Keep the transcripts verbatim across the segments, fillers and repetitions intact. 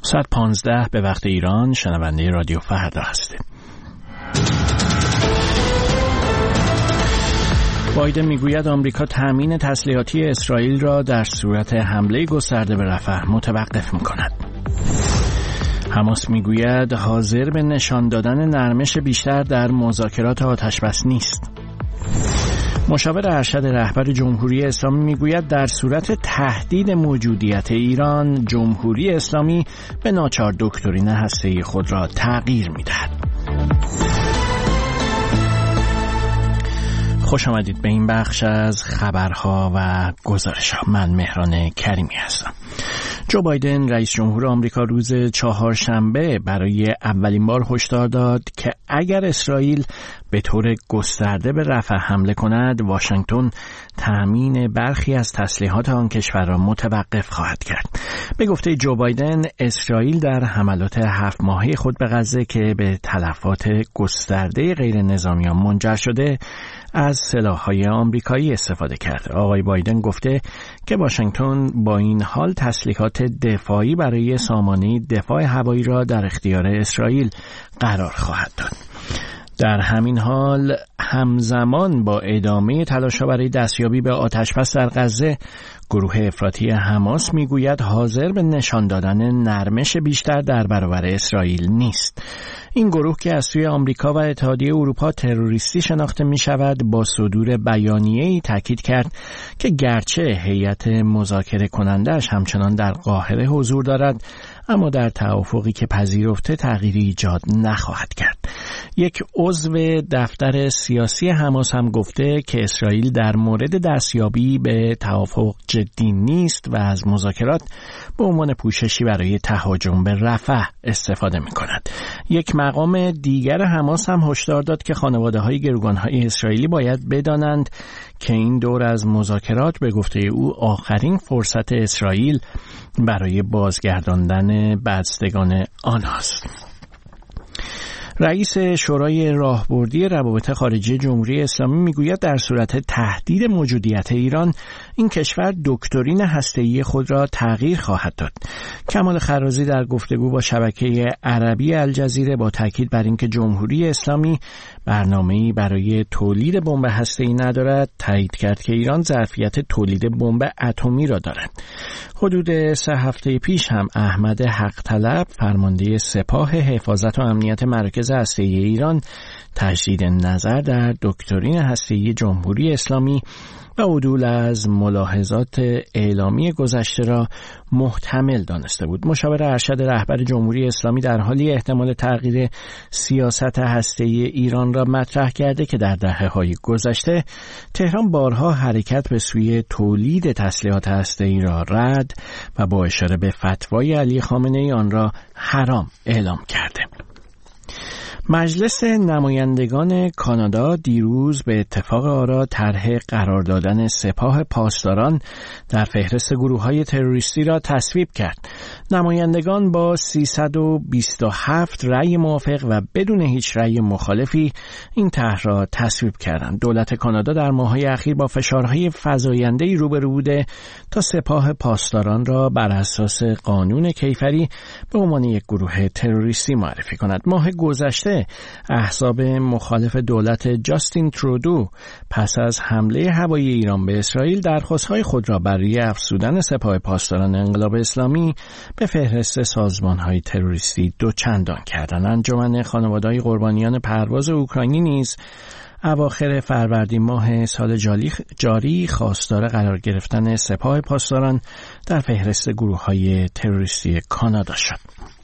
ساعت پانزده به وقت ایران شنونده رادیو فردا هستید. بایدن میگوید آمریکا تامین تسلیحاتی اسرائیل را در صورت حمله گسترده به رفح متوقف می‌کند. حماس میگوید حاضر به نشان دادن نرمش بیشتر در مذاکرات آتشبس نیست. مشاور ارشد رهبر جمهوری اسلامی میگوید در صورت تهدید موجودیت ایران، جمهوری اسلامی به ناچار دکترین هسته‌ای خود را تغییر می‌دهد. خوش آمدید به این بخش از خبرها و گزارش‌ها. من مهران کریمی هستم. جو بایدن رئیس جمهور آمریکا روز چهارشنبه برای اولین بار هشدار داد که اگر اسرائیل به طور گسترده به رفح حمله کند، واشنگتن تأمین برخی از تسلیحات آن کشور را متوقف خواهد کرد. به گفته جو بایدن، اسرائیل در حملات هفت ماهه خود به غزه که به تلفات گسترده غیر نظامیان منجر شده، از سلاح‌های آمریکایی استفاده کرد. آقای بایدن گفته که واشنگتن با این حال تسلیحات دفاعی برای سامانه دفاع هوایی را در اختیار اسرائیل قرار خواهد داد. در همین حال همزمان با ادامه تلاش‌ها برای دستیابی به آتشبس در غزه، گروه افراطی حماس میگوید حاضر به نشان دادن نرمش بیشتر در برابر اسرائیل نیست. این گروه که از سوی آمریکا و اتحادیه اروپا تروریستی شناخته می شود، با صدور بیانیه‌ای تاکید کرد که گرچه هیئت مذاکره کننده‌اش همچنان در قاهره حضور دارد، اما در توافقی که پذیرفته تغییری ایجاد نخواهد کرد. یک عضو دفتر سیاسی حماس هم گفته که اسرائیل در مورد دستیابی به توافق جدی نیست و از مذاکرات به عنوان پوششی برای تهاجم به رفح استفاده می کند. یک مقام دیگر حماس هم هشدار داد که خانواده‌های گروگان‌های اسرائیلی باید بدانند که این دور از مذاکرات به گفته او آخرین فرصت اسرائیل برای بازگرداندن بستگان آنهاست. رئیس شورای راهبردی روابط خارجی جمهوری اسلامی میگوید در صورت تهدید موجودیت ایران، این کشور دکترین هسته‌ای خود را تغییر خواهد داد. کمال خرازی در گفتگو با شبکه عربی الجزیره با تاکید بر اینکه جمهوری اسلامی برنامه‌ای برای تولید بمب هسته‌ای ندارد، تایید کرد که ایران ظرفیت تولید بمب اتمی را دارد. حدود سه هفته پیش هم احمد حق طلب، فرمانده سپاه حفاظت و امنیت مرکز هسته‌ای ایران، تجدید نظر در دکترین هسته‌ای جمهوری اسلامی و عدول از ملاحظات اعلامی گذشته را محتمل دانسته بود. مشاور ارشد رهبر جمهوری اسلامی در حالی احتمال تغییر سیاست هسته‌ای ایران را مطرح کرده که در دهه‌های گذشته تهران بارها حرکت به سوی تولید تسلیحات هسته‌ای را رد و با اشاره به فتوای علی خامنه‌ای آن را حرام اعلام کرده. مجلس نمایندگان کانادا دیروز به اتفاق آرا طرح قرار دادن سپاه پاسداران در فهرست گروه‌های تروریستی را تصویب کرد. نمایندگان با سیصد و بیست و هفت رأی موافق و بدون هیچ رأی مخالفی این طرح را تصویب کردند. دولت کانادا در ماه‌های اخیر با فشارهای فزاینده‌ای روبرو بوده تا سپاه پاسداران را بر اساس قانون کیفری به عنوان یک گروه تروریستی معرفی کند. ماه گذشته احزاب مخالف دولت جاستین ترودو پس از حمله هوایی ایران به اسرائیل درخواست‌های خود را برای افزودن سپاه پاسداران انقلاب اسلامی به فهرست سازمان‌های تروریستی دوچندان کردند. انجمن خانواده‌های قربانیان پرواز اوکراینی نیز اواخر فروردین ماه سال جاری خواستار قرار گرفتن سپاه پاسداران در فهرست گروه‌های تروریستی کانادا شد.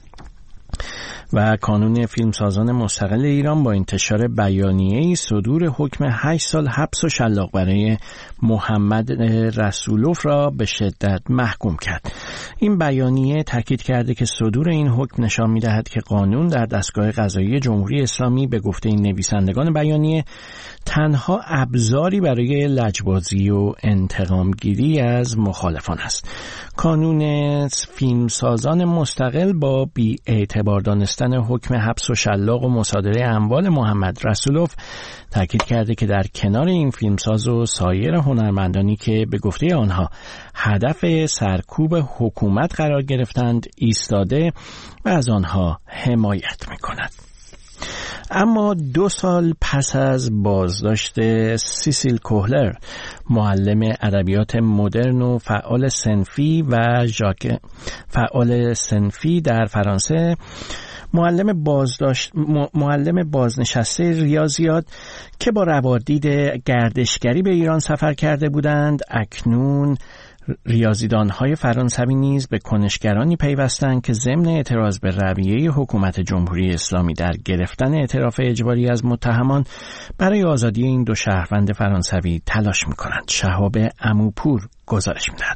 و کانون فیلمسازان مستقل ایران با انتشار بیانیه‌ای صدور حکم هشت سال حبس و شلاق برای محمد رسولوف را به شدت محکوم کرد. این بیانیه تاکید کرده که صدور این حکم نشان می‌دهد که قانون در دستگاه قضایی جمهوری اسلامی به گفته این نویسندگان بیانیه تنها ابزاری برای لجبازی و انتقامگیری از مخالفان است. کانون فیلمسازان مستقل با بی‌اعتبار دانستن گرفتن حکم حبس و شلاق و مصادره اموال محمد رسولوف تاکید کرده که در کنار این فیلمساز و سایر هنرمندانی که به گفته آنها هدف سرکوب حکومت قرار گرفتند ایستاده و از آنها حمایت می‌کند. اما دو سال پس از بازداشت سیسیل کوهلر، معلم ادبیات مدرن و فعال صنفی و ژاک فعال صنفی در فرانسه، معلم بازداشت معلم بازنشسته ریاضیات که با رواردید گردشگری به ایران سفر کرده بودند، اکنون ریاضیدان‌های فرانسوی نیز به کنشگرانی پیوستند که ضمن اعتراض به رویه حکومت جمهوری اسلامی در گرفتن اعتراف اجباری از متهمان برای آزادی این دو شهروند فرانسوی تلاش می‌کنند. شهاب عموپور گزارش می‌دهد.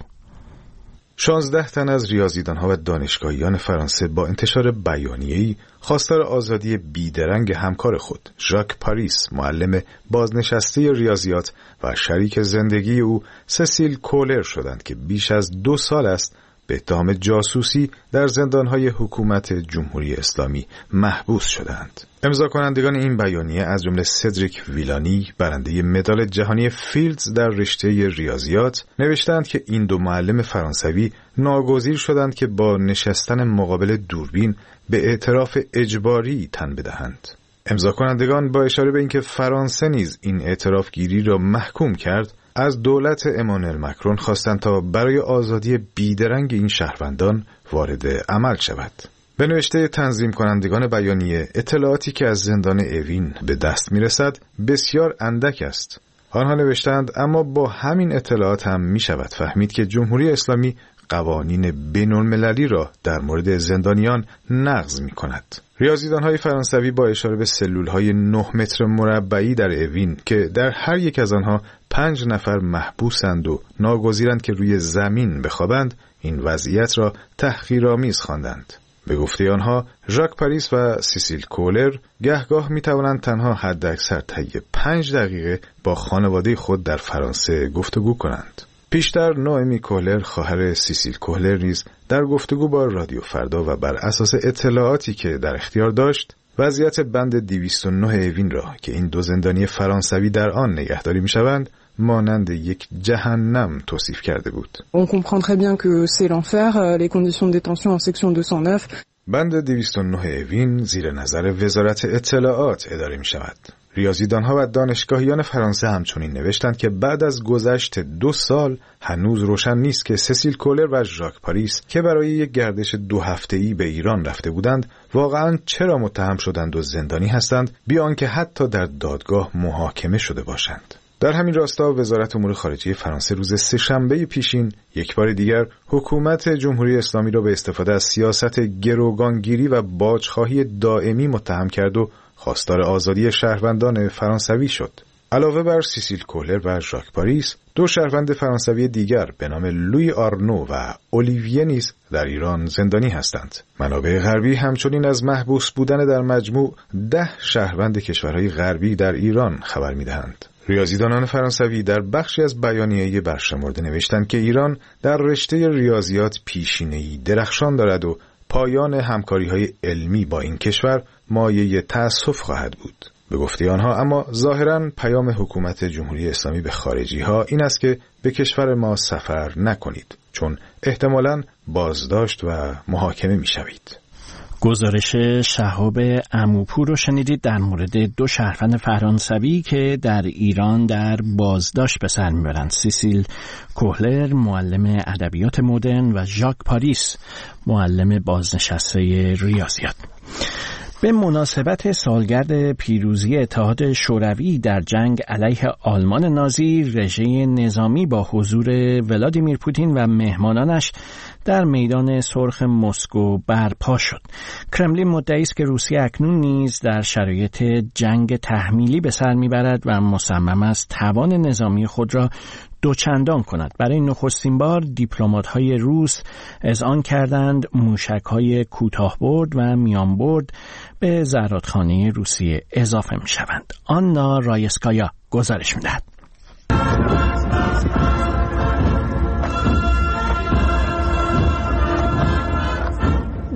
شانزده تن از ریاضیدان‌ها و دانشگاهیان فرانسه با انتشار بیانیه‌ای خواستار آزادی بیدرنگ همکار خود ژاک پاریس، معلم بازنشسته ریاضیات و شریک زندگی او سیسیل کولر شدند که بیش از دو سال است به اتهام جاسوسی در زندان‌های حکومت جمهوری اسلامی محبوس شدند. امضا کنندگان این بیانیه از جمله سدریک ویلانی، برنده مدال جهانی فیلدز در رشته ریاضیات، نوشتند که این دو معلم فرانسوی ناگزیر شدند که با نشستن مقابل دوربین به اعتراف اجباری تن بدهند. امضا کنندگان با اشاره به اینکه فرانسه نیز این اعتراف گیری را محکوم کرد، از دولت امانوئل مکرون خواستند تا برای آزادی بیدرنگ این شهروندان وارد عمل شود. به نوشته تنظیم کنندگان بیانیه، اطلاعاتی که از زندان اوین به دست می رسد بسیار اندک است. آنها نوشتند اما با همین اطلاعات هم می شود فهمید که جمهوری اسلامی قوانین بین‌المللی را در مورد زندانیان نقض می کند. ریاضیدان‌های فرانسوی با اشاره به سلول‌های نه متر مربعی در اوین که در هر یک از آنها پنج نفر محبوسند و ناگزیرند که روی زمین بخوابند، این وضعیت را تحقیرآمیز خواندند. به گفته آنها، ژاک پاریس و سیسیل کولر گهگاه می توانند تنها حداکثر طی پنج دقیقه با خانواده خود در فرانسه گفتگو کنند. پیشتر نوئمی کولر، خواهر سیسیل کولر، نیز در گفتگو با رادیو فردا و بر اساس اطلاعاتی که در اختیار داشت، وضعیت بند دویست و نه اوین را که این دو زندانی فرانسوی در آن نگهداری می‌شوند مانند یک جهنم توصیف کرده بود. On comprend très bien que c'est l'enfer, les conditions de détention en section دویست و نه. بند دویست و نه اوین زیر نظر وزارت اطلاعات اداره می‌شود. ریاضیدان‌ها و دانشگاهیان فرانسه همچنین نوشتند که بعد از گذشت دو سال هنوز روشن نیست که سیسیل کولر و ژاک پاریس که برای یک گردش دو هفته‌ای به ایران رفته بودند واقعاً چرا متهم شدند و زندانی هستند، بی آنکه حتی در دادگاه محاکمه شده باشند. در همین راستا وزارت امور خارجه فرانسه روز سه‌شنبه پیشین یک بار دیگر حکومت جمهوری اسلامی را به استفاده از سیاست گروگانگیری و باجخواهی دائمی متهم کرد و خواستار آزادی شهروندان فرانسوی شد. علاوه بر سیسیل کولر و ژاک پاریس، دو شهروند فرانسوی دیگر به نام لوی آرنو و اولیویه نیز در ایران زندانی هستند. منابع غربی همچنین از محبوس بودن در مجموع ده شهروند کشورهای غربی در ایران خبر می‌دهند. ریاضیدانان فرانسوی در بخشی از بیانیه برشمرده نوشتند که ایران در رشته ریاضیات پیشینه‌ای درخشان دارد و پایان همکاری‌های علمی با این کشور مایه تأسف خواهد بود. به گفته آنها اما ظاهراً پیام حکومت جمهوری اسلامی به خارجی‌ها این است که به کشور ما سفر نکنید، چون احتمالاً بازداشت و محاکمه می‌شوید. گزارش شهاب عموپور رو شنیدید در مورد دو شهروند فرانسوی که در ایران در بازداشت به سر میبرند. سیسیل کوهلر، معلم ادبیات مدرن، و ژاک پاریس، معلم بازنشسته ریاضیات. به مناسبت سالگرد پیروزی اتحاد شوروی در جنگ علیه آلمان نازی، رژه نظامی با حضور ولادیمیر پوتین و مهمانانش در میدان سرخ مسکو برپا شد. کرملین مدعی است که روسیه اکنون نیز در شرایط جنگ تحمیلی به سر میبرد و مصمم است توان نظامی خود را دوچندان کند. برای نخستین بار دیپلمات‌های روس اذعان کردند موشک‌های کوتاه‌برد و میانبرد به زرادخانه روسیه اضافه می‌شوند. آنا رایسکایا گزارش می‌دهد.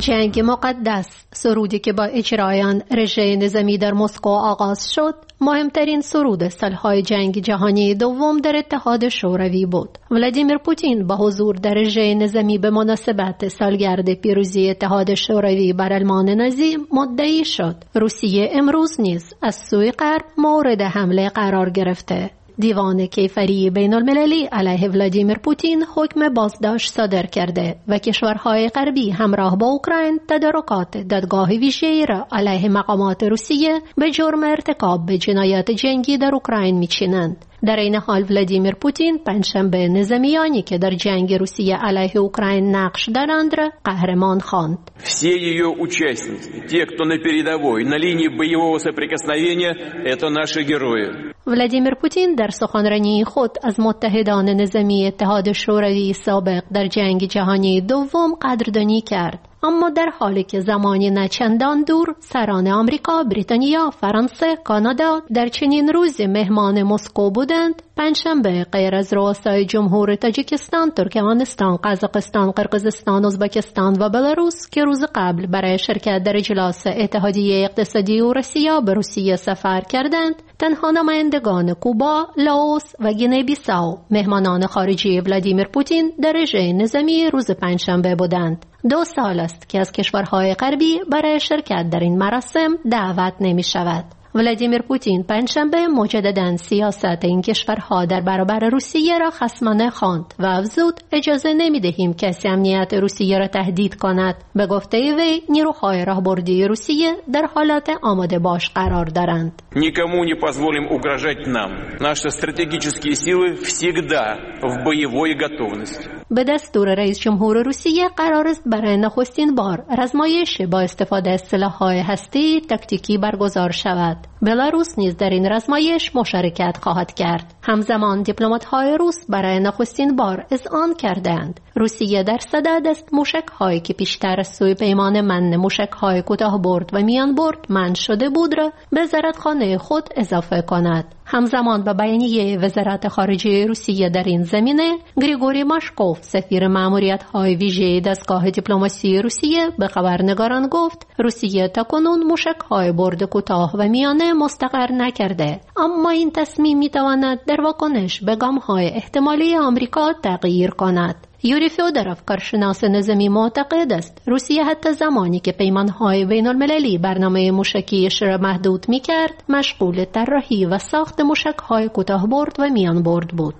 جنگ مقدس، سرودی که با اجرای آن رژه نظامی در مسکو آغاز شد، مهمترین سرود سالهای جنگ جهانی دوم در اتحاد شوروی بود. ولادیمیر پوتین با حضور در رژه نظامی به مناسبت سالگرد پیروزی اتحاد شوروی بر آلمان نازی مدعی شد روسیه امروز نیز از سوی غرب مورد حمله قرار گرفته. دیوان کیفری بین المللی علیه ولادیمیر پوتین حکم بازداشت صادر کرده و کشورهای غربی همراه با اوکراین تدارکات دادگاه ویژه‌ای را علیه مقامات روسیه به جرم ارتکاب به جنایات جنگی در اوکراین می‌چینند. در این حال ولادیمیر پوتین پنجشنبه نظامیانی که در جنگ روسیه علیه اوکراین نقش دارند را قهرمان خواند. Все ее участники, те, кто на передовой, на линии боевого соприкосновения, это наши герои. ولادیمیر پوتین در سخنرانی خود از متحدان نظامی اتحاد شوروی سابق در جنگ جهانی دوم قدردانی کرد. اما در حالی که زمانی نچندان دور سران آمریکا، بریتانیا، فرانسه، کانادا در چنین روزی مهمان مسکو بودند، پنجشنبه غیر از رؤسای جمهور تاجیکستان، ترکمنستان، قزاقستان، قرقیزستان، ازبکستان و بلاروس که روز قبل برای شرکت در اجلاس اتحادیه اقتصادی اوراسیا به روسیه سفر کردند، تنها نمایندگان کوبا، لاوس و گینه بیساو مهمانان خارجی ولادیمیر پوتین در رژه نظامی روز پنجشنبه بودند. دو سال است که از کشورهای غربی برای شرکت در این مراسم دعوت نمی شود. ولادیمیر پوتین پنجشنبه مجدداً سیاست این کشورها در برابر روسیه را خصمانه خواند و افزود اجازه نمی دهیم کسی امنیت روسیه را تهدید کند. به گفته وی نیروهای راهبردی روسیه در حالت آماده باش قرار دارند. Никому не позволим угрожать нам. Наши стратегические силы всегда в боевой готовности. به دستور رئیس جمهور روسیه قرار است برای نخستین بار رزمایش با استفاده از سلاح‌های هسته‌ای تاکتیکی برگزار شود. بلاروس نیز در این رزمایش مشارکت خواهد کرد. همزمان دیپلمات‌های روس برای نخستین بار اذعان کردند روسیه در صدد است موشک‌هایی که پیشتر از سوی پیمان من موشک‌های کوتاه برد و میان برد منع شده بود را به زرتخانه خود اضافه کند. همزمان با بیانیه وزارت خارجه روسیه در این زمینه، گریگوری ماشکوف سفیر ماموریت‌های ویژه دستگاه دیپلماسی روسیه به خبرنگاران گفت روسیه تاکنون موشک‌های برد کوتاه و میانه مستقر نکرده، اما این تصمیم می‌تواند در واکنش به گام‌های احتمالی آمریکا تغییر کند. یوری فیودروف کارشناس نظامی معتقد است روسیه حتی زمانی که پیمانهای بین المللی برنامه موشکیش را محدود می کرد مشغول طراحی و ساخت موشکهای کوتاه برد و میان برد بود.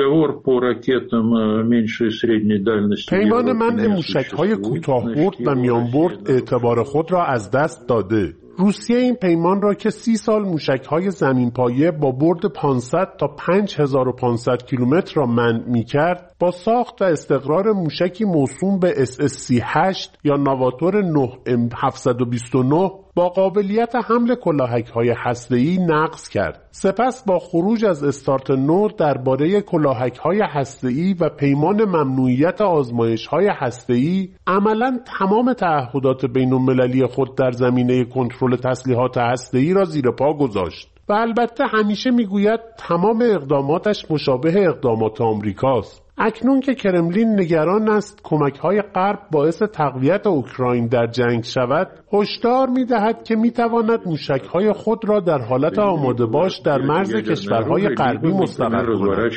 پیمان منع موشکهای کوتاه برد و میان برد اعتبار خود را از دست داده. روسیه این پیمان را که سی سال موشک‌های زمین‌پایه با برد پانصد تا پنج هزار و پانصد کیلومتر را منع می‌کرد، با ساخت و استقرار موشکی موسوم به اس اس سی هشت یا نواتور نه ام هفتصد و بیست و نه با قابلیت حمل کلاهک‌های هسته‌ای نقض کرد. سپس با خروج از استارت نو درباره کلاهک‌های هسته‌ای و پیمان ممنوعیت آزمایش‌های هسته‌ای، عملاً تمام تعهدات بین‌المللی خود در زمینه کنترل تسلیحات هسته‌ای را زیر پا گذاشت. و البته همیشه میگوید تمام اقداماتش مشابه اقدامات آمریکاست. اکنون که کرملین نگران است کمک‌های غرب باعث تقویت اوکراین در جنگ شود، هشدار می‌دهد که می‌تواند موشک‌های خود را در حالت آماده باش در مرز کشورهای غربی مستقر کند.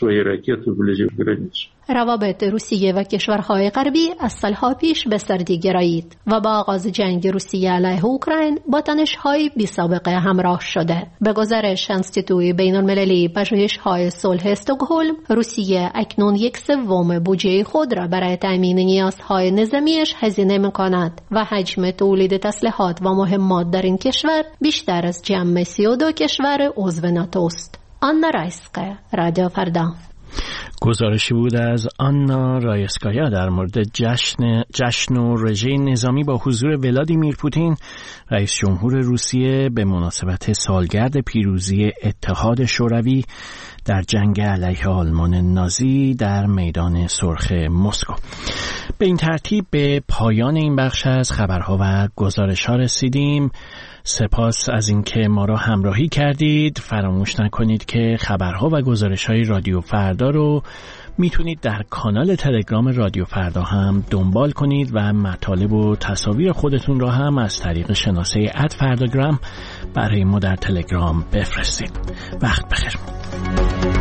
روابط روسیه و کشورهای غربی از سالها پیش به سردی گرایید و با آغاز جنگ روسیه علیه اوکراین با تنش‌های بی‌سابقه همراه شده. به گزارش انستیتوی بین‌المللی پژوهش‌های صلح استکهلم، روسیه اکنون یک سوم بودجه خود را برای تأمین نیازهای نظامیش هزینه می‌کند و حجم تولید تسلیحات و مهمات در این کشور بیشتر از جمع سی و دو کشور عضو ناتو است. آنا رایسکا، رادیو فردا. گزارشی بود از آنا رایسکایا در مورد جشن جشن و رژه نظامی با حضور ولادیمیر پوتین رئیس جمهور روسیه به مناسبت سالگرد پیروزی اتحاد شوروی در جنگ علیه آلمان نازی در میدان سرخ مسکو. به این ترتیب به پایان این بخش از خبرها و گزارش‌ها رسیدیم. سپاس از اینکه ما را همراهی کردید. فراموش نکنید که خبرها و گزارش‌های رادیو فردا رو میتونید در کانال تلگرام رادیو فردا هم دنبال کنید و مطالب و تصاویر خودتون را هم از طریق شناسه ات فرداگرام برای ما در تلگرام بفرستید. وقت بخیر.